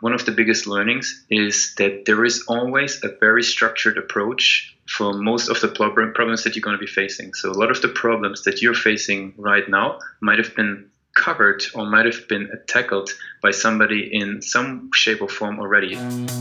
one of the biggest learnings is that there is always a very structured approach for most of the problems that you're going to be facing. So a lot of the problems that you're facing right now might have been covered or might have been tackled by somebody in some shape or form already.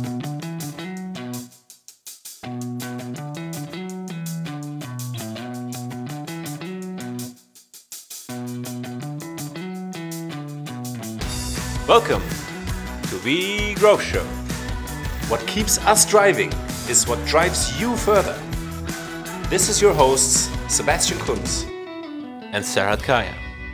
Welcome to The Growth Show. What keeps us driving is what drives you further. This is your hosts, Sebastian Kunz and Serhat Kaya.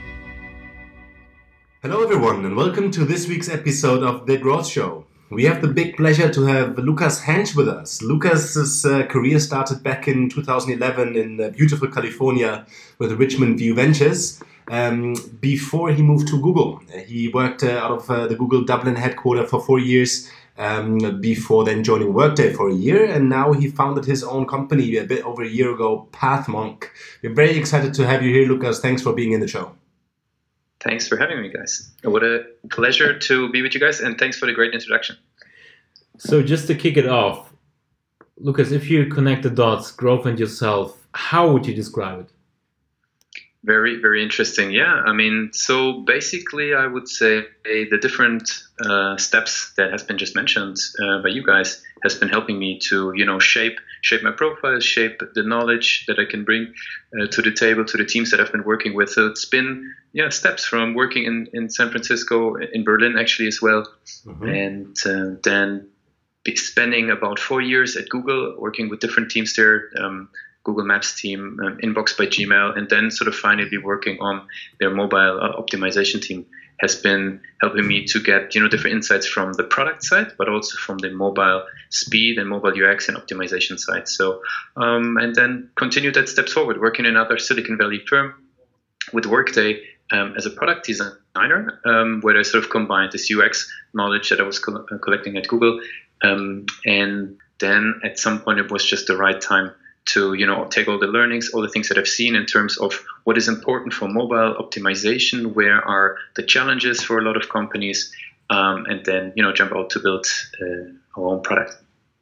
Hello everyone and welcome to this week's episode of The Growth Show. We have the big pleasure to have Lukas Hensch with us. Lukas's career started back in 2011 in beautiful California with Richmond View Ventures. Before he moved to Google. He worked out of the Google Dublin headquarters for 4 years before then joining Workday for a year. And now he founded his own company a bit over a year ago, PathMonk. We're very excited to have you here, Lukas. Thanks for being in the show. Thanks for having me, guys. What a pleasure to be with you guys, and thanks for the great introduction. So just to kick it off, Lukas, if you connect the dots, growth and yourself, how would you describe it? Very, very interesting. Yeah, I mean, so basically I would say the different steps that has been just mentioned by you guys has been helping me to, shape my profile, shape the knowledge that I can bring to the table, to the teams that I've been working with. So it's been, steps from working in San Francisco, in Berlin actually as well, and then spending about 4 years at Google, working with different teams there, Google Maps team, Inbox by Gmail, and then sort of finally working on their mobile optimization team has been helping me to get, different insights from the product side, but also from the mobile speed and mobile UX and optimization side. So, and then continue that steps forward, working in another Silicon Valley firm with Workday as a product designer, where I sort of combined this UX knowledge that I was collecting at Google. And then at some point it was just the right time to take all the learnings, all the things that I've seen in terms of what is important for mobile optimization, where are the challenges for a lot of companies, and then jump out to build our own product.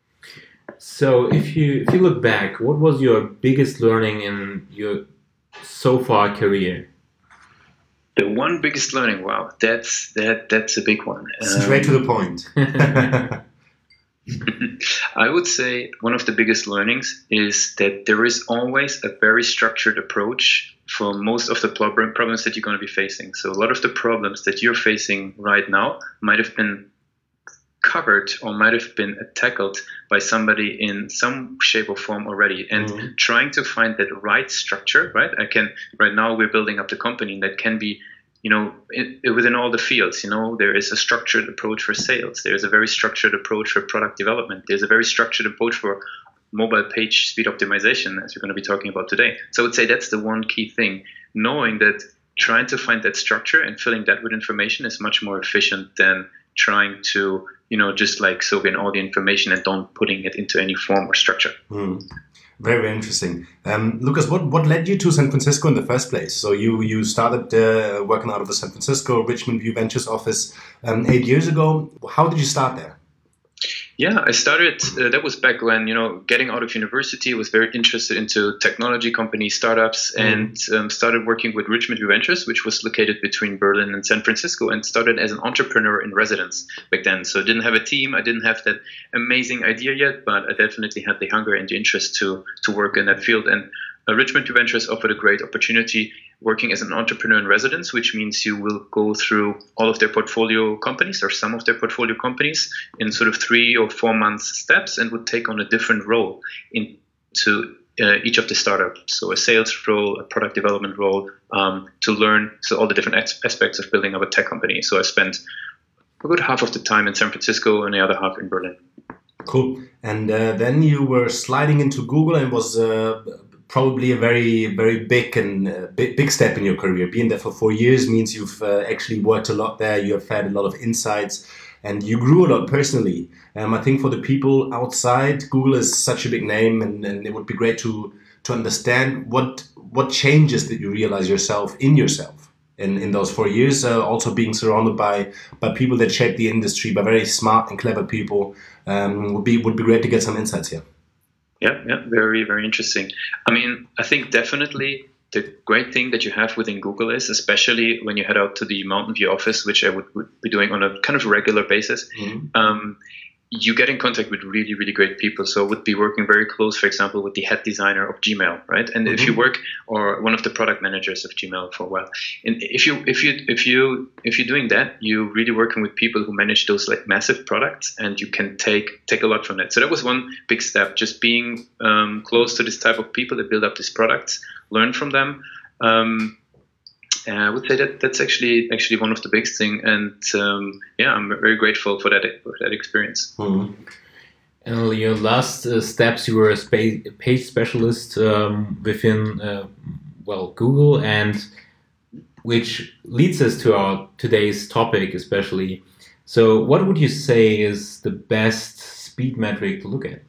So if you look back, what was your biggest learning in your so far career? The one biggest learning, wow, that's a big one. Straight to the point. I would say one of the biggest learnings is that there is always a very structured approach for most of the problems that you're going to be facing. So a lot of the problems that you're facing right now might have been covered or might have been tackled by somebody in some shape or form already. And trying to find that right structure, right? Right now we're building up the company that can be within all the fields, there is a structured approach for sales. There's a very structured approach for product development. There's a very structured approach for mobile page speed optimization, as we're going to be talking about today. So I would say that's the one key thing, knowing that trying to find that structure and filling that with information is much more efficient than trying to, just like soak in all the information and don't putting it into any form or structure. Very, very interesting. Lukas, what led you to San Francisco in the first place? So you started working out of the San Francisco Richmond View Ventures office 8 years ago. How did you start there? Yeah, I started, that was back when, getting out of university, was very interested into technology companies, startups, and started working with Richmond View Ventures, which was located between Berlin and San Francisco, and started as an entrepreneur in residence back then. So I didn't have a team, I didn't have that amazing idea yet, but I definitely had the hunger and the interest to work in that field. And Richmond View Ventures offered a great opportunity working as an entrepreneur in residence, which means you will go through all of their portfolio companies or some of their portfolio companies in sort of 3 or 4 month steps and would take on a different role into each of the startups. So a sales role, a product development role, to learn all the different aspects of building up a tech company. So I spent a good half of the time in San Francisco and the other half in Berlin. Cool. And then you were sliding into Google, and was probably a very, very big and big step in your career. Being there for 4 years means you've actually worked a lot there. You have had a lot of insights, and you grew a lot personally. I think for the people outside, Google is such a big name, and it would be great to understand what changes did you realize yourself in those 4 years, also being surrounded by people that shape the industry, by very smart and clever people. Would be great to get some insights here. Yeah, very, very interesting. I mean, I think definitely the great thing that you have within Google is, especially when you head out to the Mountain View office, which I would be doing on a kind of regular basis, you get in contact with really, really great people. So I would be working very close, for example, with the head designer of Gmail, right? And if you work, or one of the product managers of Gmail for a while, and if you're doing that, you're really working with people who manage those like massive products, and you can take a lot from that. So that was one big step, just being close to this type of people that build up these products, learn from them. I would say that's actually one of the biggest things, and I'm very grateful for that experience. Mm-hmm. And your last steps, you were a page specialist within Google, and which leads us to our today's topic, especially. So, what would you say is the best speed metric to look at?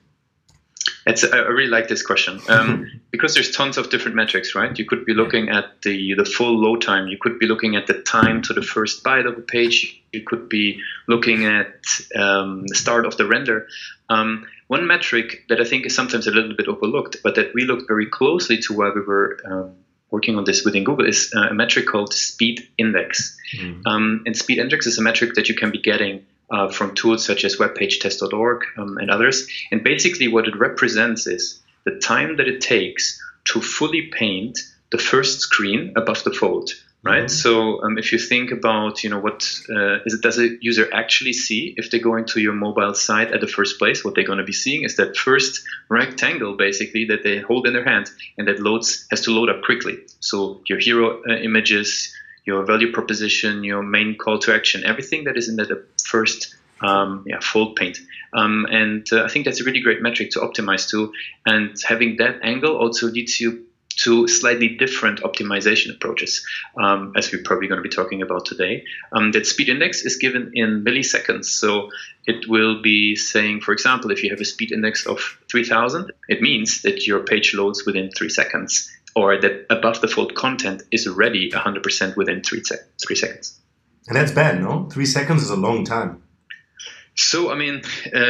I really like this question because there's tons of different metrics, right? You could be looking at the full load time. You could be looking at the time to the first byte of a page. You could be looking at the start of the render. One metric that I think is sometimes a little bit overlooked, but that we looked very closely to while we were working on this within Google, is a metric called speed index. And speed index is a metric that you can be getting from tools such as webpagetest.org and others. And basically what it represents is the time that it takes to fully paint the first screen above the fold, right? So if you think about, what does a user actually see if they go into your mobile site at the first place? What they're going to be seeing is that first rectangle, basically, that they hold in their hand, and that has to load up quickly. So your hero images, your value proposition, your main call to action, everything that is in that first fold paint. And I think that's a really great metric to optimize to. And having that angle also leads you to slightly different optimization approaches, as we're probably going to be talking about today. That speed index is given in milliseconds. So it will be saying, for example, if you have a speed index of 3000, it means that your page loads within 3 seconds. Or that above the fold content is ready 100% within 3 seconds. And that's bad, no? 3 seconds is a long time. So, I mean,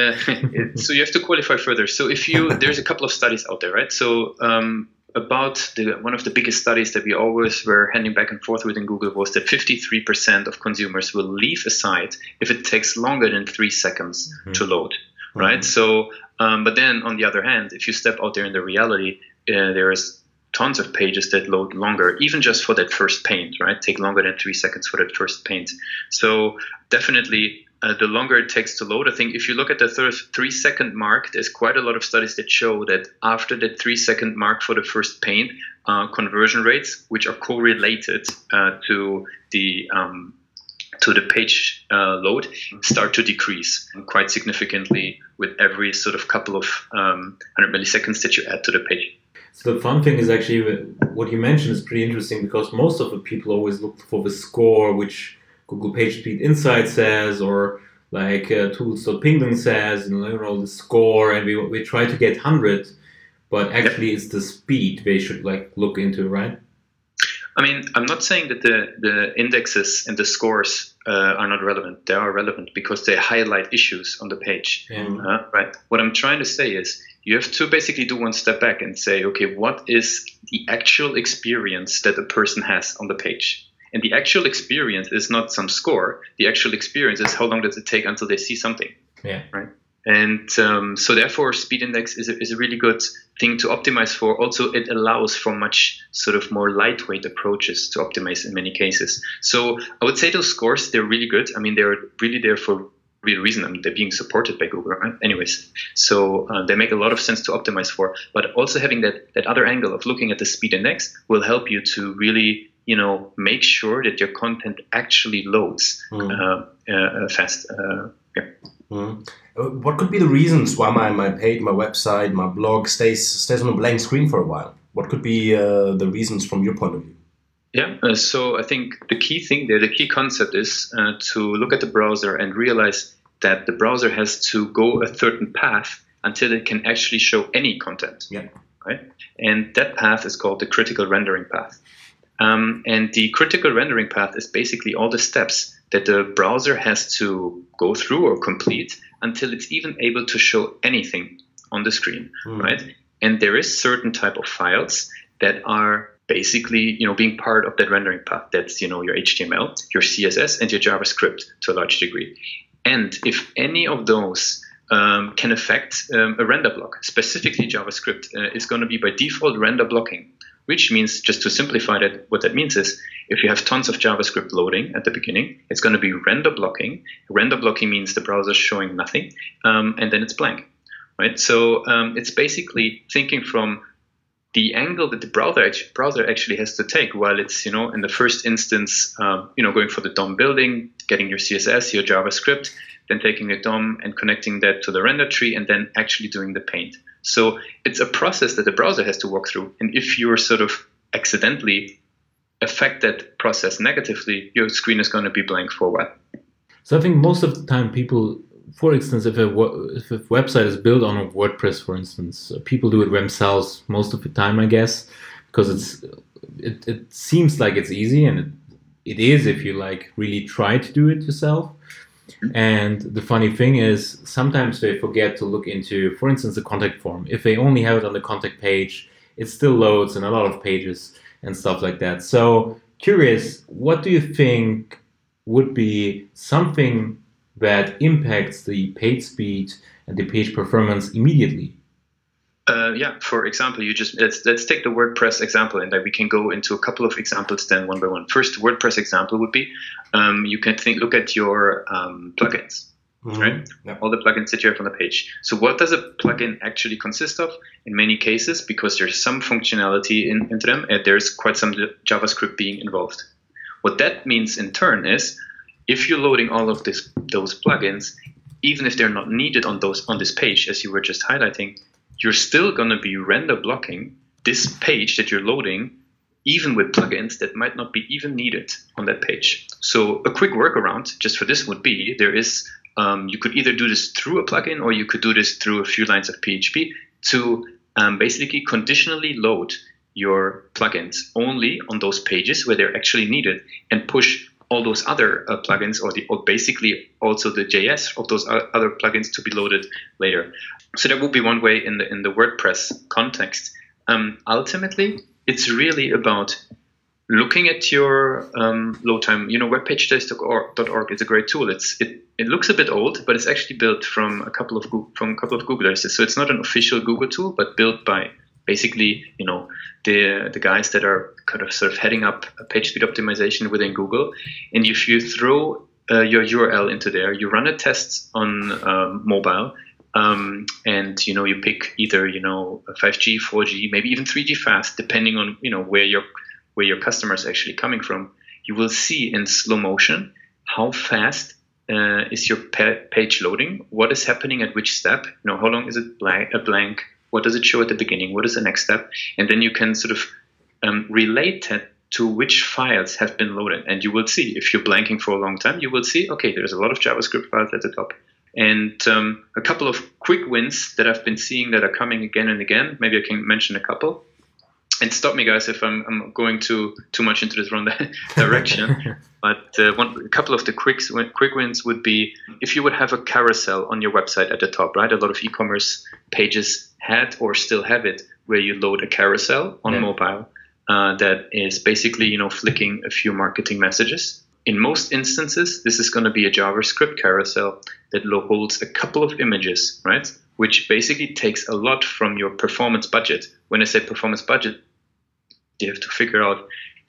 so you have to qualify further. So there's a couple of studies out there, right? So about one of the biggest studies that we always were handing back and forth within Google was that 53% of consumers will leave a site if it takes longer than 3 seconds to load, right? So, but then on the other hand, if you step out there in the reality, there is tons of pages that load longer, even just for that first paint, right? Take longer than 3 seconds for that first paint. So definitely the longer it takes to load, I think if you look at the 3 second mark, there's quite a lot of studies that show that after that 3 second mark for the first paint, conversion rates, which are correlated to the page load, start to decrease quite significantly with every sort of couple of 100 milliseconds that you add to the page. So the fun thing is actually what you mentioned is pretty interesting, because most of the people always look for the score, which Google PageSpeed Insight says, or like tools.pingdom says, the score, and we try to get 100, but actually it's the speed they should look into, right? I mean, I'm not saying that the indexes and the scores are not relevant. They are relevant because they highlight issues on the page, right? What I'm trying to say is you have to basically do one step back and say, okay, what is the actual experience that a person has on the page? And the actual experience is not some score. The actual experience is how long does it take until they see something, right? And so therefore, speed index is a really good thing to optimize for. Also, it allows for much sort of more lightweight approaches to optimize in many cases. So I would say those scores, they're really good. I mean, they're really there for real reason. I mean, they're being supported by Google, right? Anyways, so they make a lot of sense to optimize for. But also having that other angle of looking at the speed index will help you to really, make sure that your content actually loads fast. What could be the reasons why my page, my website, my blog stays on a blank screen for a while? What could be the reasons from your point of view? Yeah, so I think the key thing there, the key concept is to look at the browser and realize that the browser has to go a certain path until it can actually show any content. Yeah. Right? And that path is called the critical rendering path. And the critical rendering path is basically all the steps that the browser has to go through or complete until it's even able to show anything on the screen, right? And there is certain type of files that are basically, being part of that rendering path. That's, your HTML, your CSS, and your JavaScript to a large degree. And if any of those can affect a render block, specifically JavaScript is going to be by default render blocking, which means, just to simplify that, what that means is if you have tons of JavaScript loading at the beginning, it's going to be render blocking. Render blocking means the browser showing nothing, and then it's blank, right? So it's basically thinking from the angle that the browser actually has to take while it's, in the first instance, going for the DOM building, getting your CSS, your JavaScript, then taking the DOM and connecting that to the render tree, and then actually doing the paint. So it's a process that the browser has to walk through. And if you're sort of accidentally affect that process negatively, your screen is going to be blank for a while. So I think most of the time people, for instance, if a website is built on a WordPress, for instance, people do it themselves most of the time, I guess, because it seems like it's easy, and it is if you really try to do it yourself. And the funny thing is, sometimes they forget to look into, for instance, the contact form. If they only have it on the contact page, it still loads in a lot of pages and stuff like that. So curious, what do you think would be something that impacts the page speed and the page performance immediately? For example, let's take the WordPress example, and then we can go into a couple of examples then one by one. First, the WordPress example would be you can look at your plugins, right? Yep. All the plugins that you have on the page. So what does a plugin actually consist of? In many cases, because there's some functionality into them, and there's quite some JavaScript being involved. What that means in turn is, if you're loading all of those plugins, even if they're not needed on this page, as you were just highlighting, you're still going to be render blocking this page that you're loading, even with plugins that might not be even needed on that page. So a quick workaround just for this would be, you could either do this through a plugin, or you could do this through a few lines of PHP to basically conditionally load your plugins only on those pages where they're actually needed, and push all those other plugins, or basically also the JS of those other plugins to be loaded later. So that would be one way in the WordPress context. Ultimately, it's really about looking at your load time. Webpagedays.org is a great tool. It looks a bit old, but it's actually built from a couple of Googlers. So it's not an official Google tool, but built by basically, the guys that are kind of sort of heading up page speed optimization within Google. And if you throw your URL into there, you run a test on mobile, and you pick either 5G, 4G, maybe even 3G fast, depending on where your customer is actually coming from. You will see in slow motion how fast is your page loading, what is happening at which step, how long is it blank, what does it show at the beginning, what is the next step, and then you can sort of relate that to which files have been loaded. And you will see, if you're blanking for a long time, you will see, okay, there's a lot of JavaScript files at the top. And a couple of quick wins that I've been seeing that are coming again and again. Maybe I can mention a couple. And stop me, guys, if I'm going too much into this wrong direction. But a couple of the quick wins would be, if you would have a carousel on your website at the top, right? A lot of e-commerce pages had or still have it, where you load a carousel on mobile that is basically, flicking a few marketing messages. In most instances, this is going to be a JavaScript carousel that holds a couple of images, right? Which basically takes a lot from your performance budget. When I say performance budget, you have to figure out,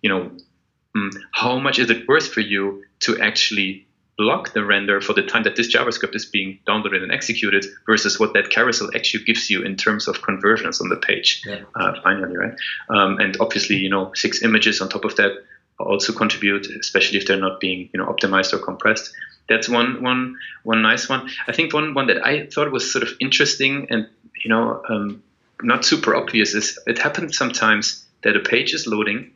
how much is it worth for you to actually block the render for the time that this JavaScript is being downloaded and executed, versus what that carousel actually gives you in terms of conversions on the page. Finally, right? And obviously, 6 images on top of that also contribute, especially if they're not being, optimized or compressed. That's one nice one. I think one that I thought was sort of interesting and, not super obvious is, it happens sometimes that a page is loading,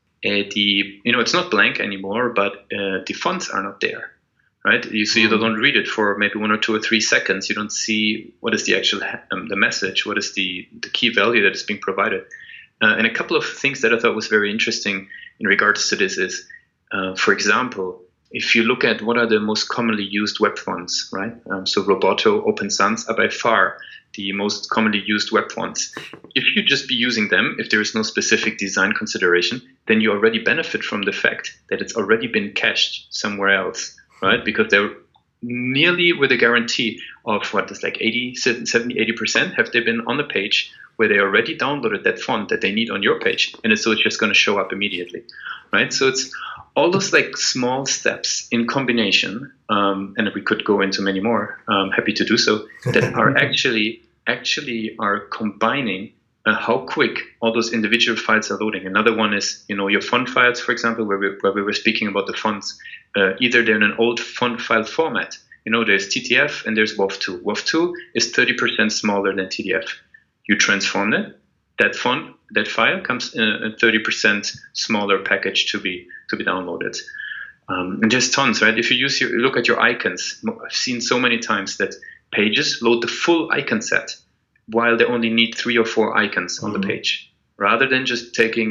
it's not blank anymore, but the fonts are not there, right? So you don't read it for maybe 1 or 2 or 3 seconds. You don't see what is the actual the message, what is the key value that is being provided. And a couple of things that I thought was very interesting in regards to this is, for example, if you look at what are the most commonly used web fonts, right? So Roboto, Open Sans are by far the most commonly used web fonts. If you just be using them, if there is no specific design consideration, then you already benefit from the fact that it's already been cached somewhere else, right? Because they're nearly with a guarantee of what is like 80% have they been on the page where they already downloaded that font that they need on your page, and so it's just going to show up immediately, right? So it's all those like small steps in combination, and we could go into many more. Happy to do so. That are actually are combining how quick all those individual files are loading. Another one is, your font files, for example, where we were speaking about the fonts. Either they're in an old font file format. There's TTF and there's WOF2. WOF2 is 30% smaller than TTF. You transform it. That file comes in a 30% smaller package to be downloaded. And there's tons, right? If you look at your icons, I've seen so many times that pages load the full icon set while they only need 3 or 4 icons on the page, rather than just taking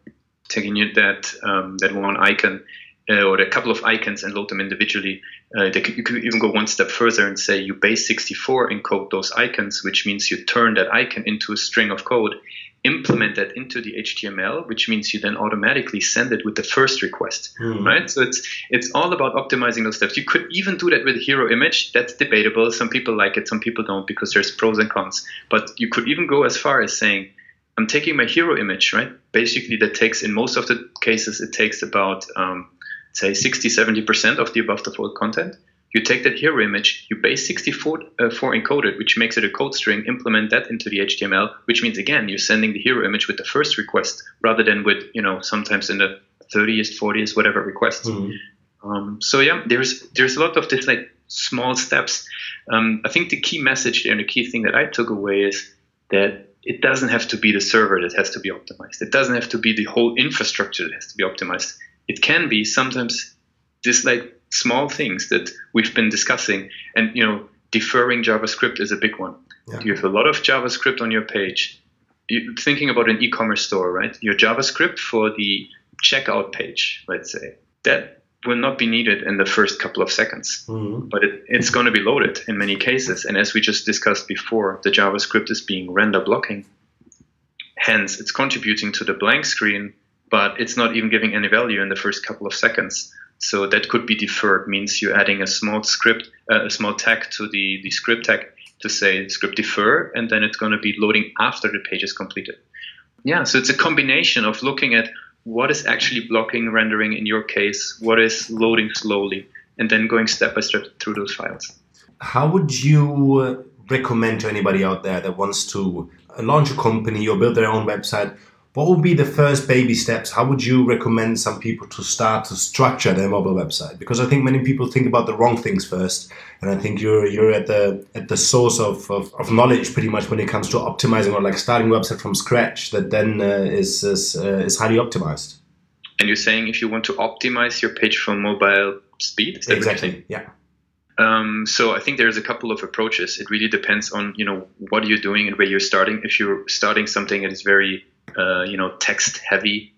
that one icon or a couple of icons and load them individually. You could even go one step further and say you base 64 encode those icons, which means you turn that icon into a string of code, implement that into the HTML, which means you then automatically send it with the first request, right? So it's all about optimizing those steps. You could even do that with a hero image. That's debatable. Some people like it, some people don't, because there's pros and cons. But you could even go as far as saying, I'm taking my hero image, right? Basically, that takes, in most of the cases, it takes about, say, 60-70% of the above the fold content. You take that hero image, you base 64 encoded, which makes it a code string, implement that into the HTML, which means, again, you're sending the hero image with the first request rather than with, sometimes in the 30th, 40th, whatever request. So yeah, there's a lot of this like small steps. I think the key message there and the key thing that I took away is that it doesn't have to be the server that has to be optimized. It doesn't have to be the whole infrastructure that has to be optimized. It can be sometimes this like small things that we've been discussing, and deferring JavaScript is a big one. Yeah. You have a lot of JavaScript on your page. You're thinking about an e-commerce store, right? Your JavaScript for the checkout page, let's say, that will not be needed in the first couple of seconds, but it's going to be loaded in many cases. And as we just discussed before, the JavaScript is being render blocking. Hence, it's contributing to the blank screen, but it's not even giving any value in the first couple of seconds. So that could be deferred, means you're adding a small script, a small tag to the script tag to say script defer, and then it's going to be loading after the page is completed. Yeah, so it's a combination of looking at what is actually blocking rendering in your case, what is loading slowly, and then going step by step through those files. How would you recommend to anybody out there that wants to launch a company or build their own website? What would be the first baby steps? How would you recommend some people to start to structure their mobile website? Because I think many people think about the wrong things first, and I think you're at the source of knowledge pretty much when it comes to optimizing or like starting a website from scratch that then is highly optimized. And you're saying if you want to optimize your page for mobile speed, is that exactly? Yeah. So I think there's a couple of approaches. It really depends on what you're doing and where you're starting. If you're starting something that is very text heavy,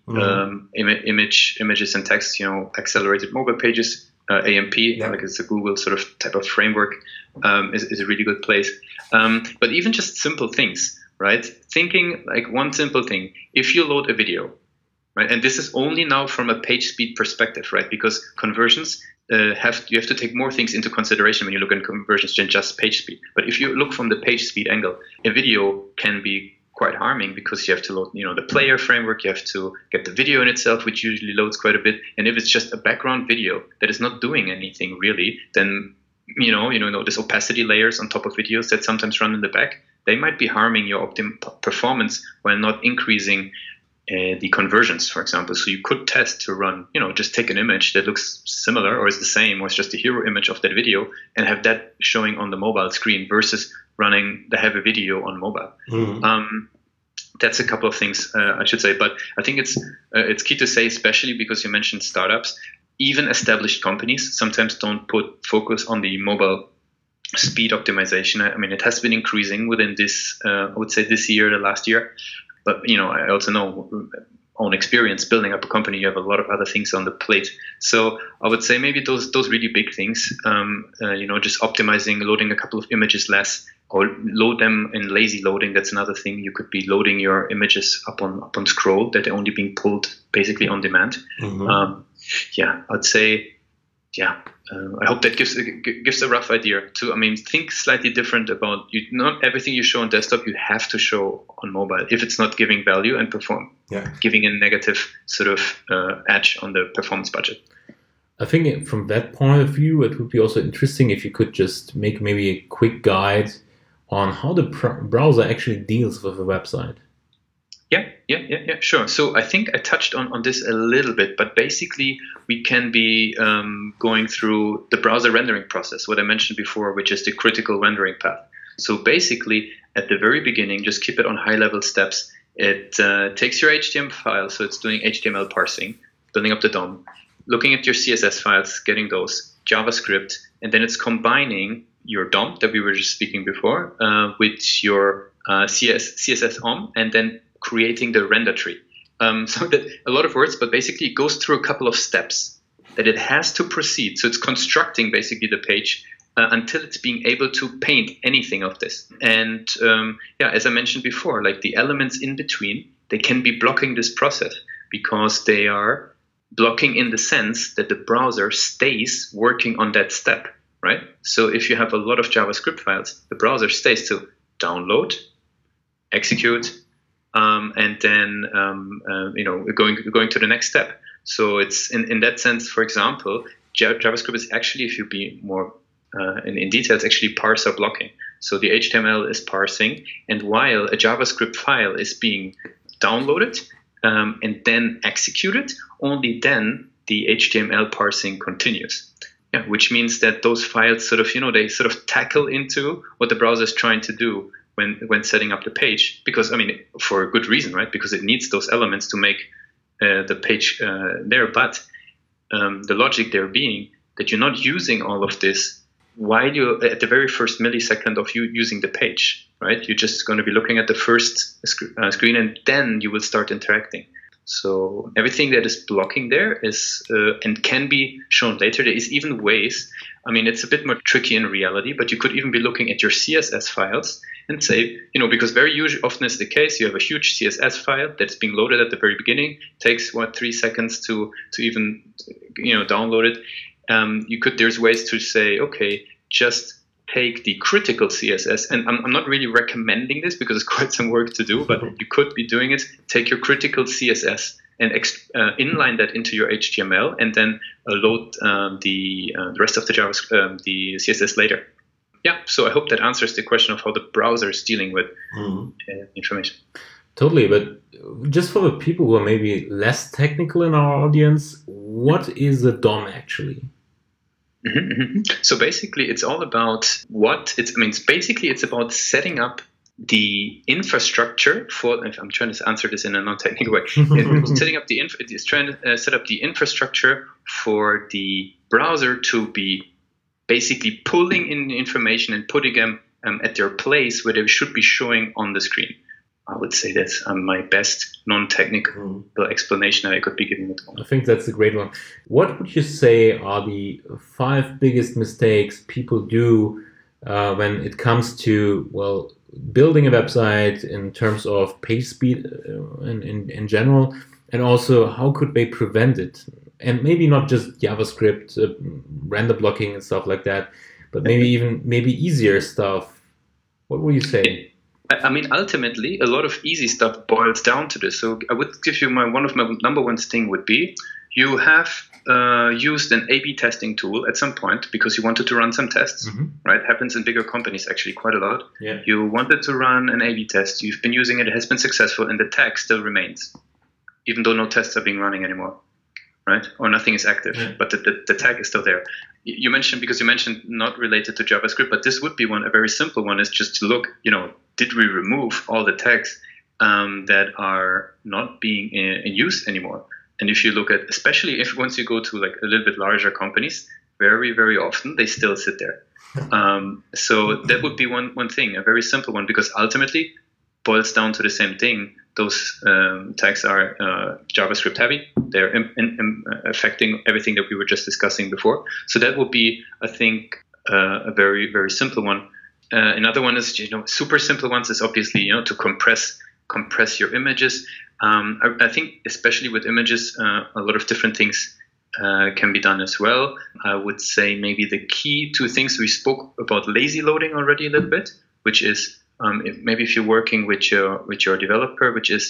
images and text, accelerated mobile pages, AMP, like it's a Google sort of type of framework, is a really good place. But even just simple things, right? Thinking like one simple thing, if you load a video, right? And this is only now from a page speed perspective, right? Because conversions, you have to take more things into consideration when you look at conversions than just page speed. But if you look from the page speed angle, a video can be quite harming because you have to load, the player framework, you have to get the video in itself, which usually loads quite a bit. And if it's just a background video that is not doing anything really, then, this opacity layers on top of videos that sometimes run in the back, they might be harming your performance while not increasing the conversions, for example. So you could test to run, just take an image that looks similar or is the same, or it's just a hero image of that video and have that showing on the mobile screen versus running the heavy video on mobile. That's a couple of things I should say, but I think it's key to say, especially because you mentioned startups, even established companies sometimes don't put focus on the mobile speed optimization. I mean, it has been increasing within this, I would say this year, the last year. But, I also know own experience building up a company, you have a lot of other things on the plate. So I would say maybe those really big things, just optimizing, loading a couple of images less, or load them in lazy loading. That's another thing. You could be loading your images up on scroll, that they're only being pulled basically on demand. Mm-hmm. I'd say, I hope that gives a rough idea too. I mean, think slightly different about you. Not everything you show on desktop you have to show on mobile if it's not giving value and giving a negative sort of edge on the performance budget. I think from that point of view, it would be also interesting if you could just make maybe a quick guide on how the browser actually deals with a website. Yeah, sure. So I think I touched on this a little bit, but basically we can be going through the browser rendering process, what I mentioned before, which is the critical rendering path. So basically at the very beginning, just keep it on high-level steps. It takes your HTML file, so it's doing HTML parsing, building up the DOM, looking at your CSS files, getting those, JavaScript, and then it's combining your DOM that we were just speaking before with your CSS OM, and then creating the render tree. So that a lot of words, but basically it goes through a couple of steps that it has to proceed. So it's constructing basically the page until it's being able to paint anything of this. And as I mentioned before, like the elements in between, they can be blocking this process because they are blocking in the sense that the browser stays working on that step, right? So if you have a lot of JavaScript files, the browser stays to download, execute, and then going to the next step. So it's in that sense, for example, JavaScript is actually, if you be more in detail, it's actually parser blocking. So the HTML is parsing, and while a JavaScript file is being downloaded and then executed, only then the HTML parsing continues. Yeah, which means that those files sort of tackle into what the browser is trying to do when setting up the page, because for a good reason, right? Because it needs those elements to make the page there. But the logic there being that you're not using all of this while you're at the very first millisecond of you using the page, right? You're just going to be looking at the first screen, and then you will start interacting. So everything that is blocking there is and can be shown later. There is even ways. It's a bit more tricky in reality, but you could even be looking at your CSS files and say, because very often is the case, you have a huge CSS file that's being loaded at the very beginning, takes 3 seconds to even download it. There's ways to say, okay, just take the critical CSS, and I'm not really recommending this because it's quite some work to do, but you could be doing it. Take your critical CSS and inline that into your HTML, and then load the rest of the JavaScript, the CSS later. Yeah, so I hope that answers the question of how the browser is dealing with information. Totally, but just for the people who are maybe less technical in our audience, what is a DOM actually? So basically, it's all about it's about setting up the infrastructure for. I'm trying to answer this in a non-technical way. It's trying to set up the infrastructure for the browser to be basically pulling in information and putting them at their place where they should be showing on the screen. I would say that's my best non-technical explanation I could be giving it. I think that's a great one. What would you say are the 5 biggest mistakes people do when it comes to, building a website in terms of page speed in general, and also how could they prevent it? And maybe not just JavaScript, render blocking and stuff like that, but maybe easier stuff. What would you say? Ultimately, a lot of easy stuff boils down to this. So I would give you one of my number one thing would be you have used an A/B testing tool at some point because you wanted to run some tests, right? Happens in bigger companies actually quite a lot. Yeah. You wanted to run an A/B test. You've been using it. It has been successful, and the tag still remains, even though no tests are being running anymore, right? Or nothing is active, but the tag is still there. You mentioned not related to JavaScript, but this would be a very simple one is just to look, did we remove all the tags that are not being in use anymore? And if you look at, especially once you go to like a little bit larger companies, very, very often they still sit there. So that would be one thing, a very simple one, because ultimately boils down to the same thing. those tags are JavaScript heavy. They're affecting everything that we were just discussing before. So that would be, I think, a very, very simple one. Another one is, super simple ones is obviously, to compress your images. I think especially with images, a lot of different things can be done as well. I would say maybe the key two things, we spoke about lazy loading already a little bit, which is if you're working with your developer,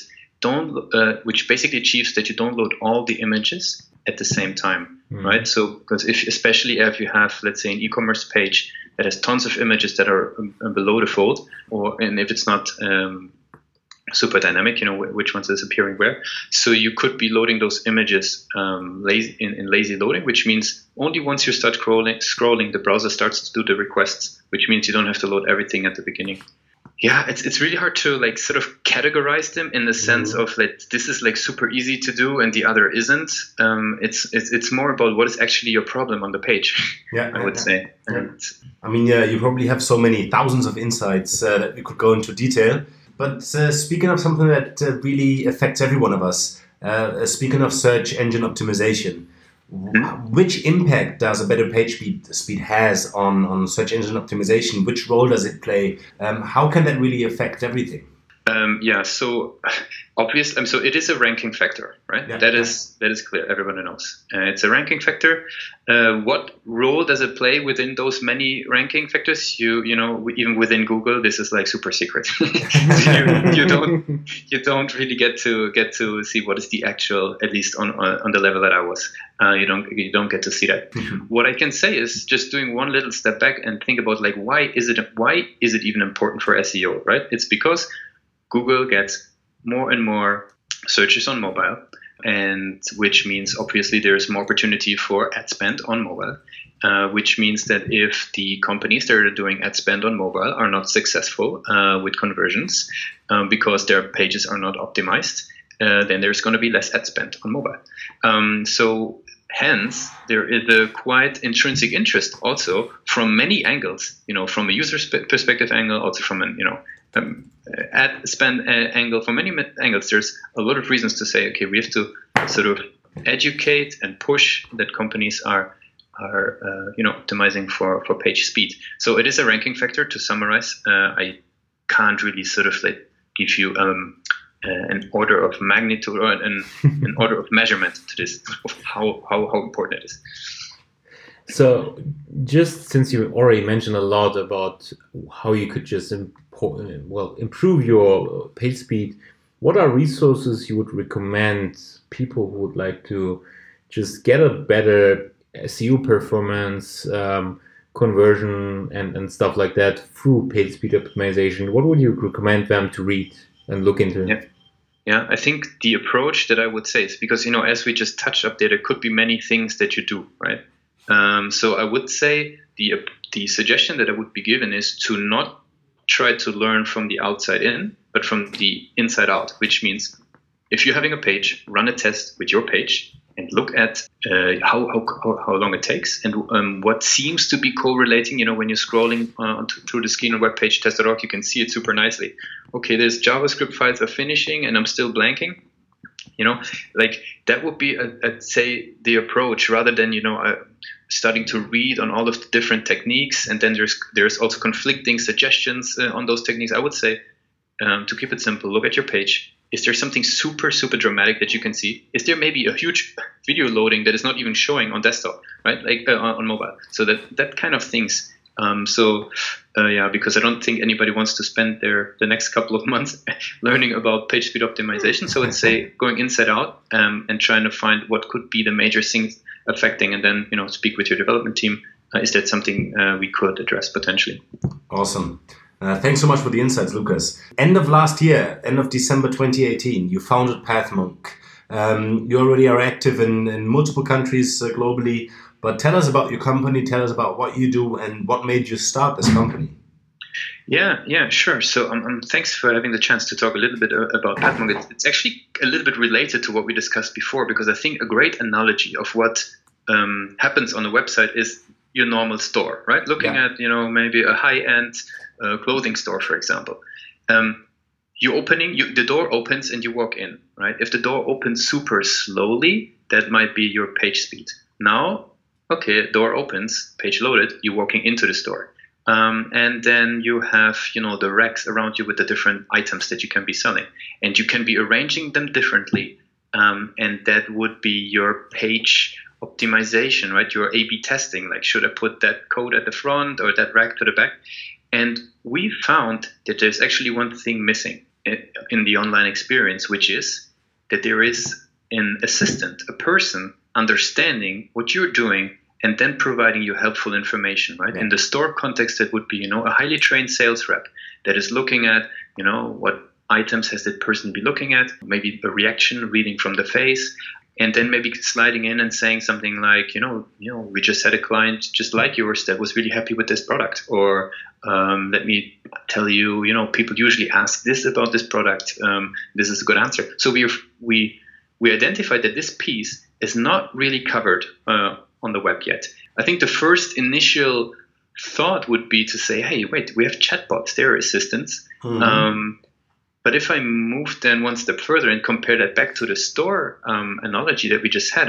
which basically achieves that you don't load all the images at the same time, right? So because especially if you have, let's say, an e-commerce page that has tons of images that are below the fold, and if it's not super dynamic, which ones is appearing where. So you could be loading those images in lazy loading, which means only once you start scrolling, the browser starts to do the requests, which means you don't have to load everything at the beginning. Yeah, it's really hard to sort of categorize them in the sense of this is super easy to do and the other isn't. It's more about what is actually your problem on the page. Yeah, I would say. Yeah. I mean, you probably have so many thousands of insights that we could go into detail. But speaking of something that really affects every one of us, speaking of search engine optimization, which impact does a better page speed has on search engine optimization? Which role does it play? How can that really affect everything? So obviously, so it is a ranking factor, right? Yeah, that is clear. Everyone knows it's a ranking factor. What role does it play within those many ranking factors? Even within Google, this is super secret. you don't really get to see what is the actual, at least on the level that I was. You don't get to see that. What I can say is just doing one little step back and think about why is it even important for SEO, right? It's because Google gets more and more searches on mobile, and which means obviously there is more opportunity for ad spend on mobile, which means that if the companies that are doing ad spend on mobile are not successful with conversions because their pages are not optimized, then there's going to be less ad spend on mobile. So hence, there is a quite intrinsic interest also from many angles, from a user perspective angle, also from an, ad spend angle, from many angles. There's a lot of reasons to say, okay, we have to sort of educate and push that companies are optimizing for page speed. So it is a ranking factor. To summarize, I can't really sort of give you an order of magnitude or an order of measurement to this, of how important it is. So just since you already mentioned a lot about how you could just improve your page speed, what are resources you would recommend people who would like to just get a better SEO performance, conversion and stuff like that through page speed optimization? What would you recommend them to read and look into? Yeah, I think the approach that I would say is, because, as we just touched up there could be many things that you do, right? So I would say the suggestion that I would be given is to not try to learn from the outside in, but from the inside out, which means if you're having a page, run a test with your page and look at how long it takes and what seems to be correlating. When you're scrolling through the screen on webpage-test.org, you can see it super nicely. Okay, there's JavaScript files are finishing and I'm still blanking. That would be, I'd say, the approach, rather than starting to read on all of the different techniques, and then there's also conflicting suggestions on those techniques. I would say, to keep it simple, look at your page. Is there something super, super dramatic that you can see? Is there maybe a huge video loading that is not even showing on desktop, right? On mobile. So that kind of things. Because I don't think anybody wants to spend the next couple of months learning about page speed optimization. So let's say going inside out and trying to find what could be the major things affecting, and then speak with your development team. Is that something we could address potentially? Awesome. Thanks so much for the insights, Lucas. End of last year, end of December 2018, you founded PathMonk. You already are active in multiple countries globally. But tell us about your company, tell us about what you do and what made you start this company. Yeah, sure. So thanks for having the chance to talk a little bit about PathMonk. It's actually a little bit related to what we discussed before, because I think a great analogy of what happens on a website is your normal store, right? Looking at, maybe a high-end clothing store, for example. the door opens and you walk in, right? If the door opens super slowly, that might be your page speed. Now, okay, door opens, page loaded, you're walking into the store. And then you have, the racks around you with the different items that you can be selling. And you can be arranging them differently. And that would be your page optimization, right? Your A/B testing, like should I put that code at the front or that rack to the back? And we found that there's actually one thing missing in the online experience, which is that there is an assistant, a person understanding what you're doing and then providing you helpful information, right? Yeah. In the store context, that would be, a highly trained sales rep that is looking at, what items has that person be looking at, maybe a reaction reading from the face, and then maybe sliding in and saying something like, we just had a client just like yours that was really happy with this product. Or let me tell you, people usually ask this about this product. This is a good answer. So we identified that this piece is not really covered on the web yet. I think the first initial thought would be to say, hey, wait, we have chatbots, they're assistants. Mm-hmm. But if I move then one step further and compare that back to the store analogy that we just had,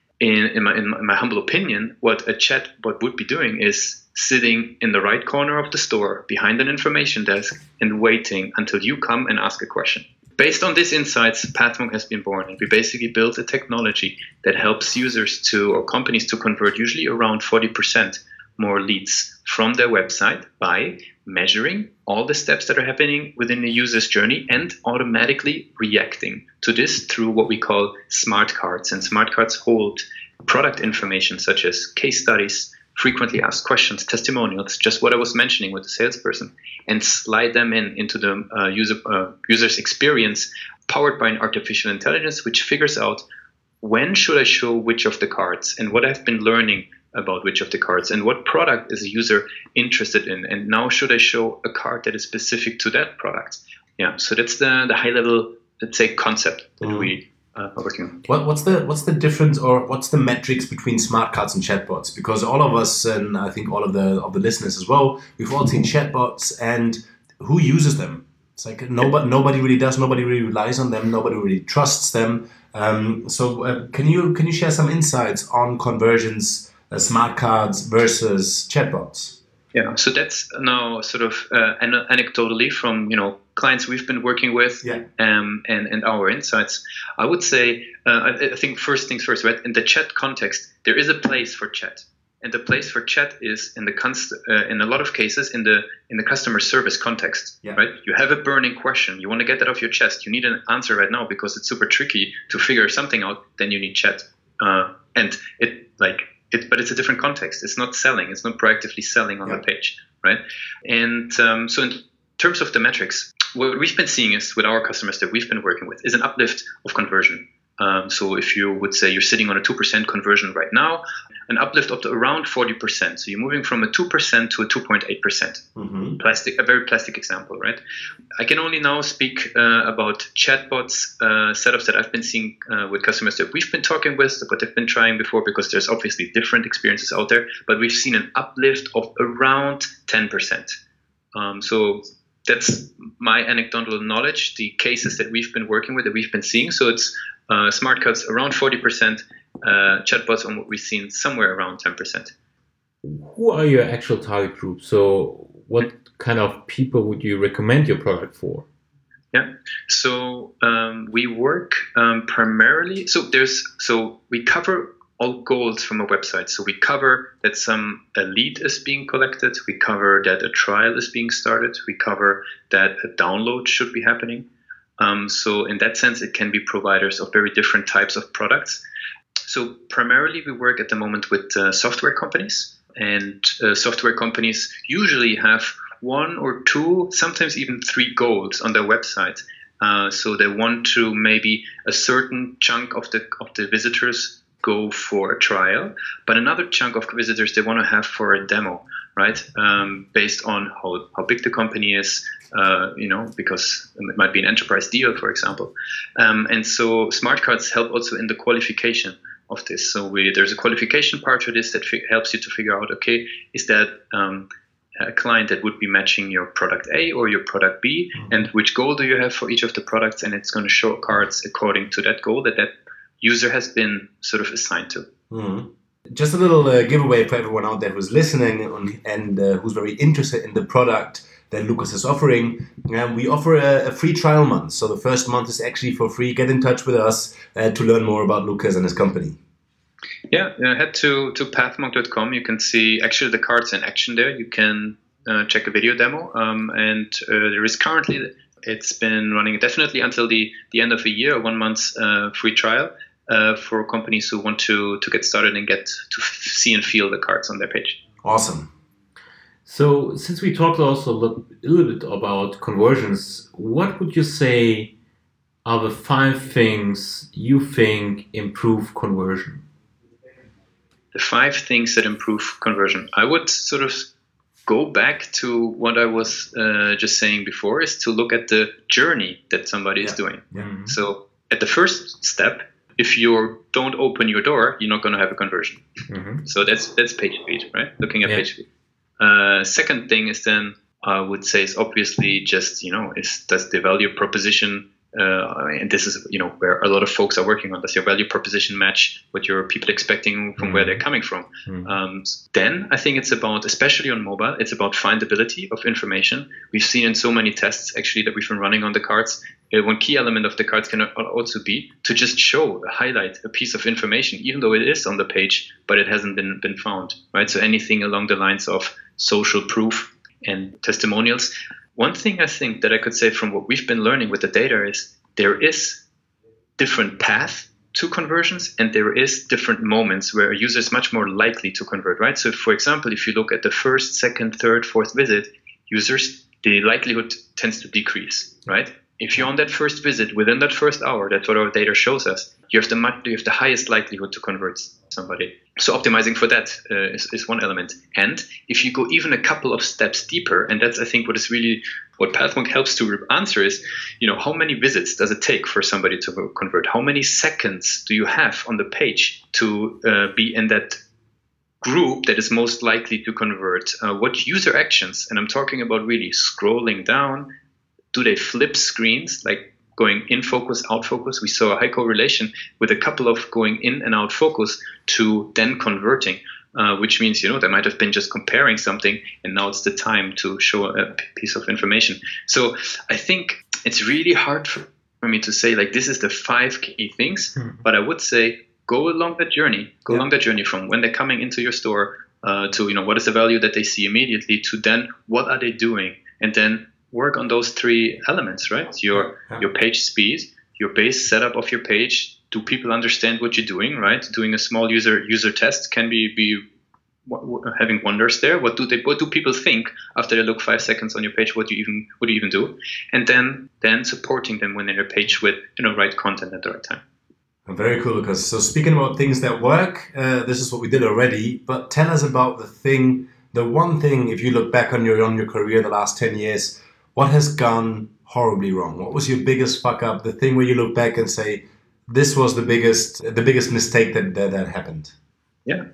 in my humble opinion, what a chatbot would be doing is sitting in the right corner of the store behind an information desk and waiting until you come and ask a question. Based on these insights, Pathmonk has been born, and we basically built a technology that helps users or companies to convert usually around 40% more leads from their website by measuring all the steps that are happening within the user's journey and automatically reacting to this through what we call smart cards. And smart cards hold product information such as case studies, frequently asked questions, testimonials, just what I was mentioning with the salesperson, and slide them into the user's experience, powered by an artificial intelligence, which figures out when should I show which of the cards and what I've been learning about which of the cards and what product is a user interested in, and now should I show a card that is specific to that product. Yeah, so that's the high level, let's say, concept that we are working on. What's the difference, or what's the metrics between smart cards and chatbots? Because all of us, and I think all of the listeners as well, we've all seen chatbots, and who uses them? It's like nobody really does, nobody really relies on them, nobody really trusts them. So can you share some insights on conversions, smart cards versus chatbots? Yeah, so that's now sort of anecdotally from clients we've been working with, and our insights. I would say I think first things first, right? In the chat context, there is a place for chat, and the place for chat is in a lot of cases in the customer service context, right? You have a burning question, you want to get that off your chest, you need an answer right now because it's super tricky to figure something out. Then you need chat, but it's a different context. It's not selling. It's not proactively selling on the page, right? And so in terms of the metrics, what we've been seeing is with our customers that we've been working with is an uplift of conversion. So if you would say you're sitting on a 2% conversion right now, an uplift of around 40%. So you're moving from a 2% to a 2.8%. Mm-hmm. A very plastic example, right? I can only now speak about chatbots setups that I've been seeing with customers that we've been talking with, but they've been trying before, because there's obviously different experiences out there. But we've seen an uplift of around 10%. So that's my anecdotal knowledge, the cases that we've been working with, that we've been seeing. So it's smart cards around 40%, chatbots on what we've seen somewhere around 10%. Who are your actual target group? So what kind of people would you recommend your product for? Yeah, so we work primarily, so we cover all goals from a website. So we cover that a lead is being collected, we cover that a trial is being started, we cover that a download should be happening. So in that sense, it can be providers of very different types of products. So primarily we work at the moment with software companies, and software companies usually have one or two, sometimes even three goals on their website. So they want to maybe a certain chunk of the visitors go for a trial, but another chunk of visitors they want to have for a demo, right? Based on how big the company is, because it might be an enterprise deal, for example. And so smart cards help also in the qualification of this. So there's a qualification part to this that helps you to figure out, okay, is that a client that would be matching your product A or your product B, and which goal do you have for each of the products, and it's going to show cards according to that goal that user has been sort of assigned to. Just a little giveaway for everyone out there who's listening and who's very interested in the product that Lukas is offering. We offer a free trial month, so the first month is actually for free. Get in touch with us to learn more about Lukas and his company. Yeah, head to pathmonk.com. You can see actually the cards in action there. You can check a video demo, and there is currently, it's been running definitely until the end of the year, 1 month free trial for companies who want to get started and get to see and feel the cards on their page. Awesome. So since we talked also a little bit about conversions, what would you say are the 5 things you think improve conversion? The 5 things that improve conversion. I would sort of go back to what I was just saying before, is to look at the journey that somebody is doing. So at the first step, if you don't open your door, you're not going to have a conversion. So that's page speed, right? Looking at page speed. Second thing is then, I would say, is obviously just, does the value proposition, and this is, where a lot of folks are working on, does your value proposition match what your people expecting from where they're coming from? Then I think it's about, especially on mobile, it's about findability of information. We've seen in so many tests actually that we've been running on the cards. One key element of the cards can also be to just highlight a piece of information, even though it is on the page, but it hasn't been found, right? So anything along the lines of social proof and testimonials. One thing I think that I could say from what we've been learning with the data is there is different path to conversions, and there is different moments where a user is much more likely to convert, right? So for example, if you look at the first, second, third, fourth visit, users, the likelihood tends to decrease, right? If you're on that first visit, within that first hour, that's what our data shows us, you have the highest likelihood to convert somebody. So optimizing for that is one element. And if you go even a couple of steps deeper, and that's, I think, what Pathmonk helps to answer is, how many visits does it take for somebody to convert? How many seconds do you have on the page to be in that group that is most likely to convert? What user actions, and I'm talking about really scrolling down, do they flip screens, like going in focus, out focus? We saw a high correlation with a couple of going in and out focus to then converting, which means, they might have been just comparing something, and now it's the time to show a piece of information. So I think it's really hard for me to say, like, this is the 5 key things, but I would say go along that journey. Along that journey from when they're coming into your store to, what is the value that they see immediately, to then what are they doing, and then work on those 3 elements, right? Your page speed, your base setup of your page. Do people understand what you're doing, right? Doing a small user test can be having wonders there. What do people think after they look 5 seconds on your page? What do you even do? And then supporting them when they're on your page with right content at the right time. Very cool, Lukas. So speaking about things that work, this is what we did already. But tell us about the one thing. If you look back on your career, the last 10 years. What has gone horribly wrong? What was your biggest fuck up? The thing where you look back and say, this was the biggest mistake that happened. Yeah.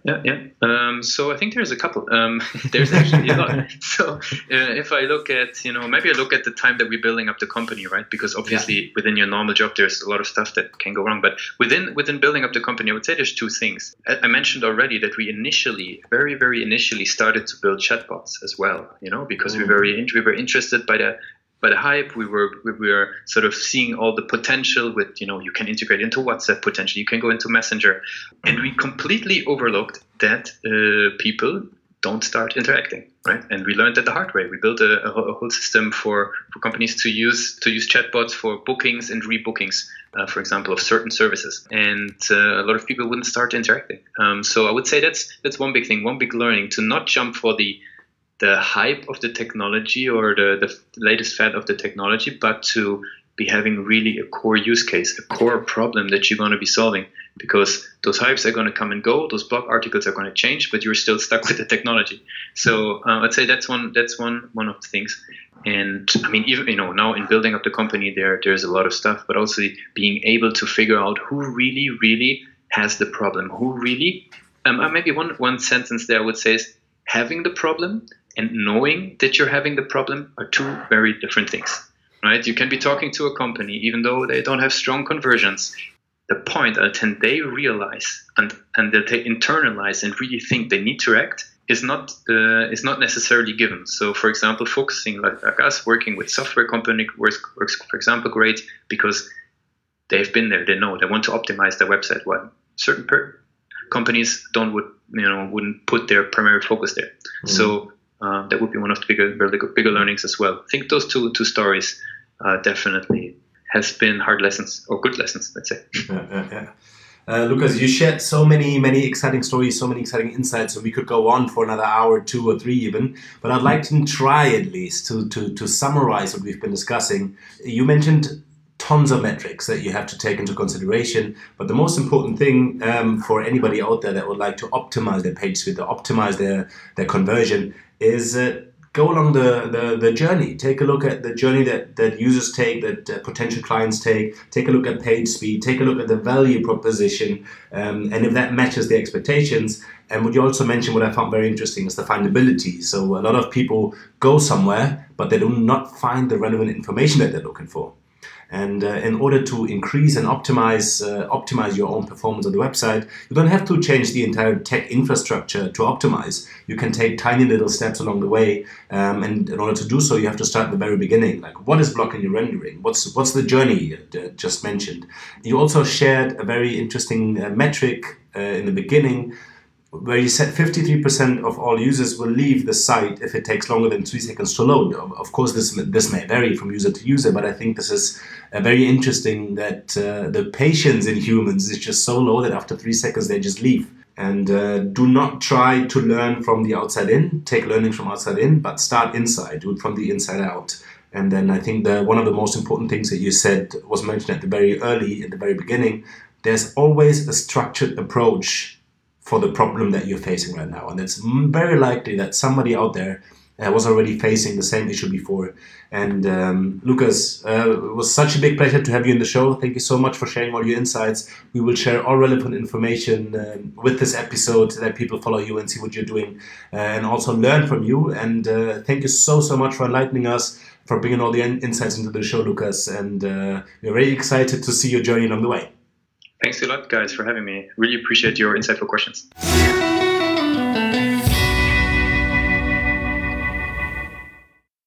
So I think there's a couple. There's actually a lot. So if I look at, maybe I look at the time that we're building up the company, right? Because obviously within your normal job, there's a lot of stuff that can go wrong. But within building up the company, I would say there's 2 things. I mentioned already that we initially, very, very initially started to build chatbots as well, because we were interested by the hype. We were sort of seeing all the potential with, you can integrate into WhatsApp potentially, you can go into Messenger. And we completely overlooked that people don't start interacting, right? And we learned that the hard way. We built a whole system for companies to use chatbots for bookings and rebookings, for example, of certain services. And a lot of people wouldn't start interacting. So I would say that's one big thing, one big learning, to not jump for the hype of the technology or the latest fad of the technology, but to be having really a core use case, a core problem that you're going to be solving, because those hypes are going to come and go, those blog articles are going to change, but you're still stuck with the technology. So I'd say that's one of the things. And I mean, even now in building up the company, there's a lot of stuff, but also being able to figure out who really has the problem, who really maybe one sentence there I would say is having the problem and knowing that you're having the problem are two very different things, right? You can be talking to a company, even though they don't have strong conversions. The point until they realize and that they internalize and really think they need to act is not necessarily given. So, for example, focusing like us, working with software company works, for example, great because they've been there. They know they want to optimize their website. Well, certain companies wouldn't put their primary focus there. So that would be one of the bigger learnings as well. I think those two stories definitely has been hard lessons or good lessons, let's say. Lucas, you shared so many exciting stories, so many exciting insights, and we could go on for another hour, 2 or 3 even. But I'd like to try at least to summarize what we've been discussing. You mentioned tons of metrics that you have to take into consideration, but the most important thing for anybody out there that would like to optimize their page speed, to optimize their conversion, is go along the journey. Take a look at the journey that users take, that potential clients take. Take a look at page speed. Take a look at the value proposition, and if that matches the expectations. And what you also mentioned, what I found very interesting, is the findability. So a lot of people go somewhere, but they do not find the relevant information that they're looking for. And in order to increase and optimize your own performance on the website, you don't have to change the entire tech infrastructure to optimize. You can take tiny little steps along the way, and in order to do so, you have to start at the very beginning. Like, what is blocking your rendering? What's the journey just mentioned? You also shared a very interesting metric in the beginning, where you said 53% of all users will leave the site if it takes longer than 3 seconds to load. Of course, this may vary from user to user, but I think this is very interesting that the patience in humans is just so low that after 3 seconds they just leave. And do not try to learn from the outside in, take learning from outside in, but start inside, do it from the inside out. And then I think one of the most important things that you said was mentioned at the very beginning, there's always a structured approach for the problem that you're facing right now. And it's very likely that somebody out there was already facing the same issue before. And Lucas, it was such a big pleasure to have you in the show. Thank you so much for sharing all your insights. We will share all relevant information with this episode so that people follow you and see what you're doing and also learn from you. And thank you so much for enlightening us, for bringing all the insights into the show, Lucas. And we're very excited to see your journey along the way. Thanks a lot, guys, for having me. Really appreciate your insightful questions.